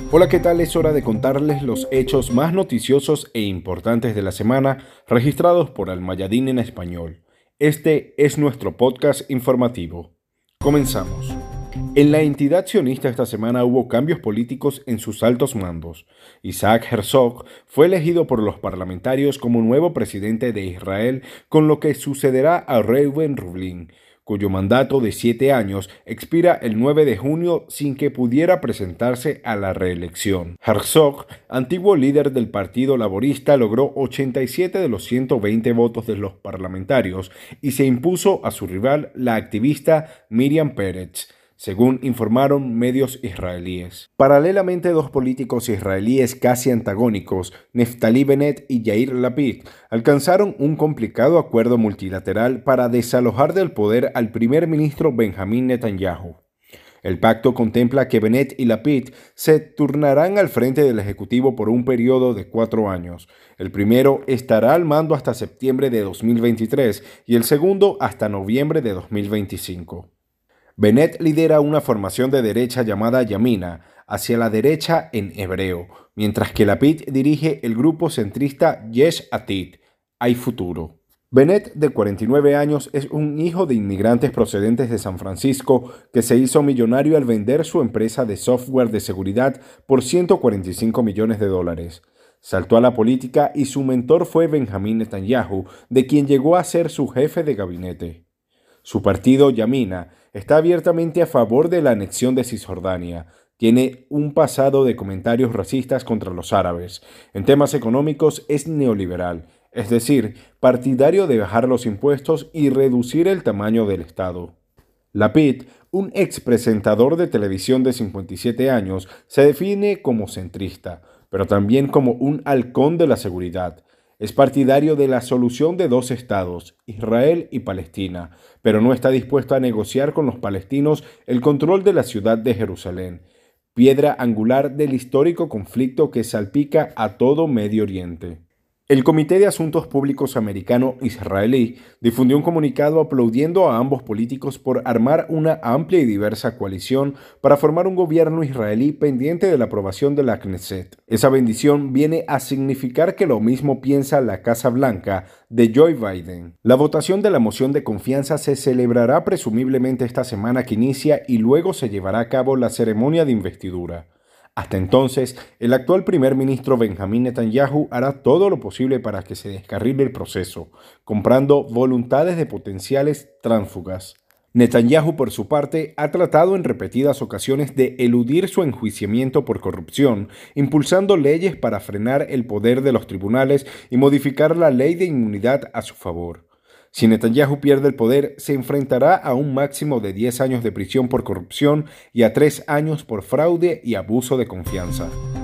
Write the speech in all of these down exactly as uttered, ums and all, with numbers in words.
Hola, ¿qué tal? Es hora de contarles los hechos más noticiosos e importantes de la semana registrados por Al Mayadin en español. Este es nuestro podcast informativo. Comenzamos. En la entidad sionista esta semana hubo cambios políticos en sus altos mandos. Isaac Herzog fue elegido por los parlamentarios como nuevo presidente de Israel, con lo que sucederá a Reuven Rivlin, cuyo mandato de siete años expira el nueve de junio sin que pudiera presentarse a la reelección. Herzog, antiguo líder del Partido Laborista, logró ochenta y siete de los ciento veinte votos de los parlamentarios y se impuso a su rival, la activista Miriam Peretz, según informaron medios israelíes. Paralelamente, dos políticos israelíes casi antagónicos, Naftali Bennett y Yair Lapid, alcanzaron un complicado acuerdo multilateral para desalojar del poder al primer ministro Benjamin Netanyahu. El pacto contempla que Bennett y Lapid se turnarán al frente del Ejecutivo por un periodo de cuatro años. El primero estará al mando hasta septiembre de dos mil veintitrés y el segundo hasta noviembre de dos mil veinticinco. Bennett lidera una formación de derecha llamada Yamina, hacia la derecha en hebreo, mientras que Lapid dirige el grupo centrista Yesh Atid, Hay Futuro. Bennett, de cuarenta y nueve años, es un hijo de inmigrantes procedentes de San Francisco que se hizo millonario al vender su empresa de software de seguridad por ciento cuarenta y cinco millones de dólares. Saltó a la política y su mentor fue Benjamin Netanyahu, de quien llegó a ser su jefe de gabinete. Su partido, Yamina, está abiertamente a favor de la anexión de Cisjordania. Tiene un pasado de comentarios racistas contra los árabes. En temas económicos es neoliberal, es decir, partidario de bajar los impuestos y reducir el tamaño del Estado. Lapid, un expresentador de televisión de cincuenta y siete años, se define como centrista, pero también como un halcón de la seguridad. Es partidario de la solución de dos estados, Israel y Palestina, pero no está dispuesto a negociar con los palestinos el control de la ciudad de Jerusalén, piedra angular del histórico conflicto que salpica a todo Medio Oriente. El Comité de Asuntos Públicos americano-israelí difundió un comunicado aplaudiendo a ambos políticos por armar una amplia y diversa coalición para formar un gobierno israelí pendiente de la aprobación de la Knesset. Esa bendición viene a significar que lo mismo piensa la Casa Blanca de Joe Biden. La votación de la moción de confianza se celebrará presumiblemente esta semana que inicia y luego se llevará a cabo la ceremonia de investidura. Hasta entonces, el actual primer ministro Benjamin Netanyahu hará todo lo posible para que se descarrile el proceso, comprando voluntades de potenciales tránsfugas. Netanyahu, por su parte, ha tratado en repetidas ocasiones de eludir su enjuiciamiento por corrupción, impulsando leyes para frenar el poder de los tribunales y modificar la ley de inmunidad a su favor. Si Netanyahu pierde el poder, se enfrentará a un máximo de diez años de prisión por corrupción y a tres años por fraude y abuso de confianza.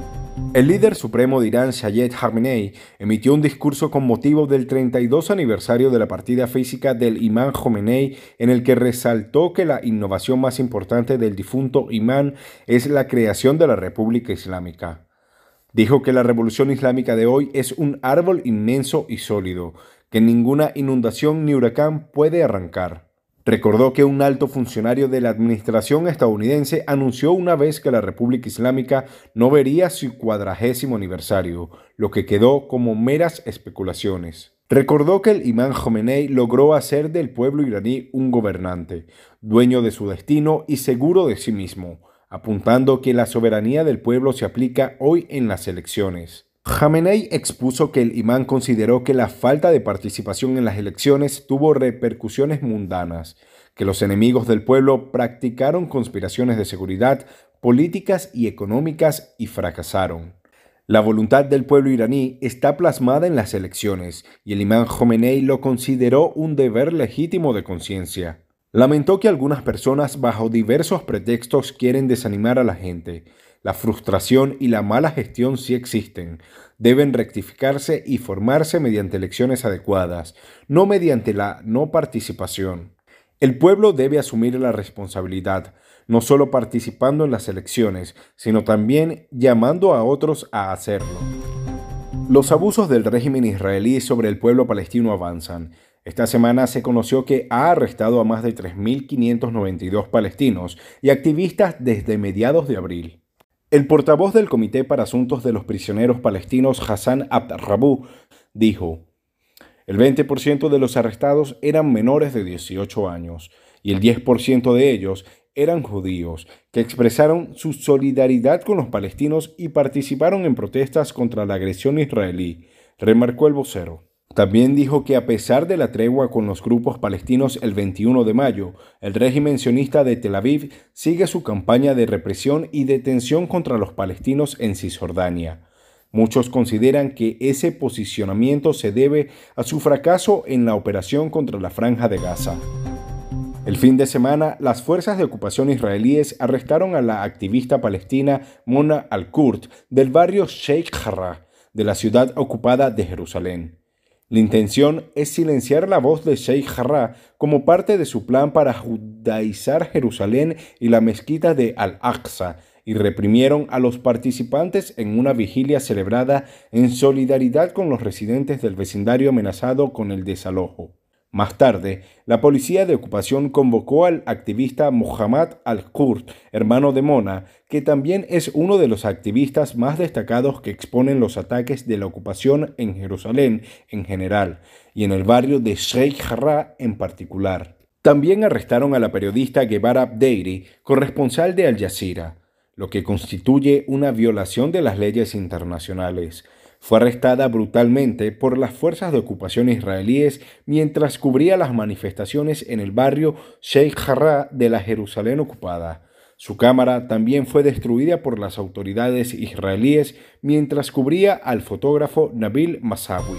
El líder supremo de Irán, Sayed Khamenei, emitió un discurso con motivo del treinta y dos aniversario de la partida física del imán Khomeini, en el que resaltó que la innovación más importante del difunto imán es la creación de la República Islámica. Dijo que la revolución islámica de hoy es un árbol inmenso y sólido, que ninguna inundación ni huracán puede arrancar. Recordó que un alto funcionario de la administración estadounidense anunció una vez que la República Islámica no vería su cuadragésimo aniversario, lo que quedó como meras especulaciones. Recordó que el imán Khomeini logró hacer del pueblo iraní un gobernante, dueño de su destino y seguro de sí mismo, apuntando que la soberanía del pueblo se aplica hoy en las elecciones. Khamenei expuso que el imán consideró que la falta de participación en las elecciones tuvo repercusiones mundanas, que los enemigos del pueblo practicaron conspiraciones de seguridad, políticas y económicas y fracasaron. La voluntad del pueblo iraní está plasmada en las elecciones y el imán Khomeini lo consideró un deber legítimo de conciencia. Lamentó que algunas personas bajo diversos pretextos quieren desanimar a la gente. La frustración y la mala gestión sí existen. Deben rectificarse y formarse mediante elecciones adecuadas, no mediante la no participación. El pueblo debe asumir la responsabilidad, no solo participando en las elecciones, sino también llamando a otros a hacerlo. Los abusos del régimen israelí sobre el pueblo palestino avanzan. Esta semana se conoció que ha arrestado a más de tres mil quinientos noventa y dos palestinos y activistas desde mediados de abril. El portavoz del Comité para Asuntos de los Prisioneros Palestinos, Hassan Abd-Rabbou, dijo: el veinte por ciento de los arrestados eran menores de dieciocho años y el diez por ciento de ellos eran judíos que expresaron su solidaridad con los palestinos y participaron en protestas contra la agresión israelí, remarcó el vocero. También dijo que a pesar de la tregua con los grupos palestinos el veintiuno de mayo, el régimen sionista de Tel Aviv sigue su campaña de represión y detención contra los palestinos en Cisjordania. Muchos consideran que ese posicionamiento se debe a su fracaso en la operación contra la Franja de Gaza. El fin de semana, las fuerzas de ocupación israelíes arrestaron a la activista palestina Mona Al-Kurt del barrio Sheikh Jarrah de la ciudad ocupada de Jerusalén. La intención es silenciar la voz de Sheikh Jarrah como parte de su plan para judaizar Jerusalén y la mezquita de Al-Aqsa, y reprimieron a los participantes en una vigilia celebrada en solidaridad con los residentes del vecindario amenazado con el desalojo. Más tarde, la policía de ocupación convocó al activista Muhammad Al-Kurt, hermano de Mona, que también es uno de los activistas más destacados que exponen los ataques de la ocupación en Jerusalén en general y en el barrio de Sheikh Jarrah en particular. También arrestaron a la periodista Guevara Abdeiri, corresponsal de Al Jazeera, lo que constituye una violación de las leyes internacionales. Fue arrestada brutalmente por las fuerzas de ocupación israelíes mientras cubría las manifestaciones en el barrio Sheikh Jarrah de la Jerusalén ocupada. Su cámara también fue destruida por las autoridades israelíes mientras cubría al fotógrafo Nabil Masawi.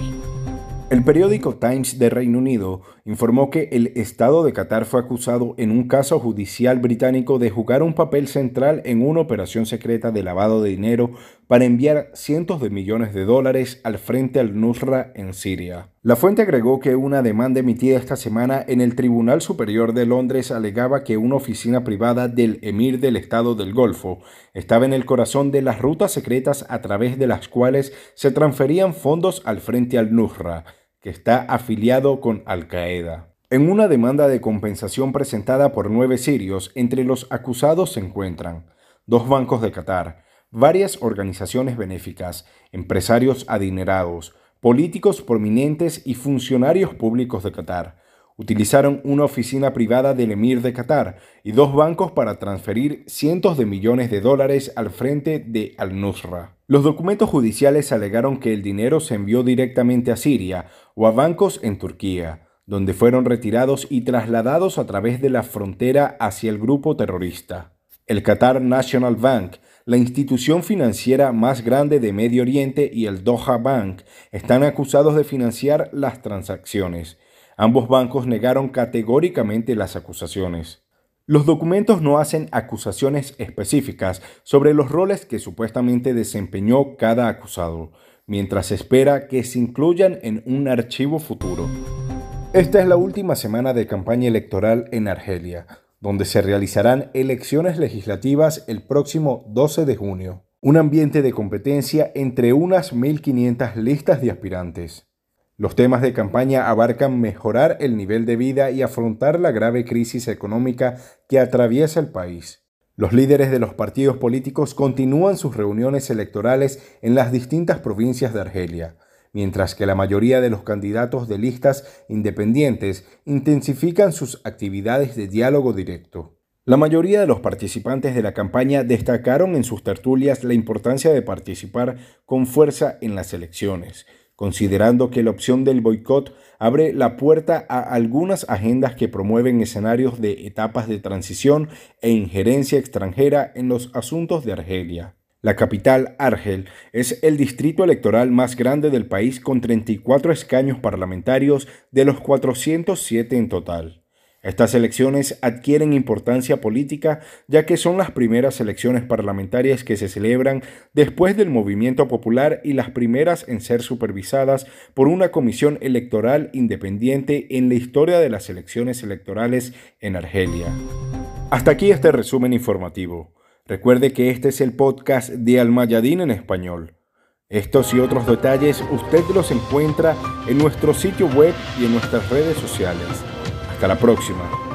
El periódico Times de Reino Unido informó que el Estado de Qatar fue acusado en un caso judicial británico de jugar un papel central en una operación secreta de lavado de dinero para enviar cientos de millones de dólares al Frente al-Nusra en Siria. La fuente agregó que una demanda emitida esta semana en el Tribunal Superior de Londres alegaba que una oficina privada del emir del Estado del Golfo estaba en el corazón de las rutas secretas a través de las cuales se transferían fondos al Frente al-Nusra, que está afiliado con Al-Qaeda. En una demanda de compensación presentada por nueve sirios, entre los acusados se encuentran dos bancos de Qatar, varias organizaciones benéficas, empresarios adinerados, políticos prominentes y funcionarios públicos de Qatar. Utilizaron una oficina privada del emir de Qatar y dos bancos para transferir cientos de millones de dólares al frente de Al-Nusra. Los documentos judiciales alegaron que el dinero se envió directamente a Siria o a bancos en Turquía, donde fueron retirados y trasladados a través de la frontera hacia el grupo terrorista. El Qatar National Bank, la institución financiera más grande de Medio Oriente, y el Doha Bank están acusados de financiar las transacciones. Ambos bancos negaron categóricamente las acusaciones. Los documentos no hacen acusaciones específicas sobre los roles que supuestamente desempeñó cada acusado, mientras se espera que se incluyan en un archivo futuro. Esta es la última semana de campaña electoral en Argelia, donde se realizarán elecciones legislativas el próximo doce de junio. Un ambiente de competencia entre unas mil quinientas listas de aspirantes. Los temas de campaña abarcan mejorar el nivel de vida y afrontar la grave crisis económica que atraviesa el país. Los líderes de los partidos políticos continúan sus reuniones electorales en las distintas provincias de Argelia, mientras que la mayoría de los candidatos de listas independientes intensifican sus actividades de diálogo directo. La mayoría de los participantes de la campaña destacaron en sus tertulias la importancia de participar con fuerza en las elecciones, considerando que la opción del boicot abre la puerta a algunas agendas que promueven escenarios de etapas de transición e injerencia extranjera en los asuntos de Argelia. La capital, Argel, es el distrito electoral más grande del país con treinta y cuatro escaños parlamentarios de los cuatrocientos siete en total. Estas elecciones adquieren importancia política ya que son las primeras elecciones parlamentarias que se celebran después del movimiento popular y las primeras en ser supervisadas por una comisión electoral independiente en la historia de las elecciones electorales en Argelia. Hasta aquí este resumen informativo. Recuerde que este es el podcast de Al Mayadeen en español. Estos y otros detalles usted los encuentra en nuestro sitio web y en nuestras redes sociales. Hasta la próxima.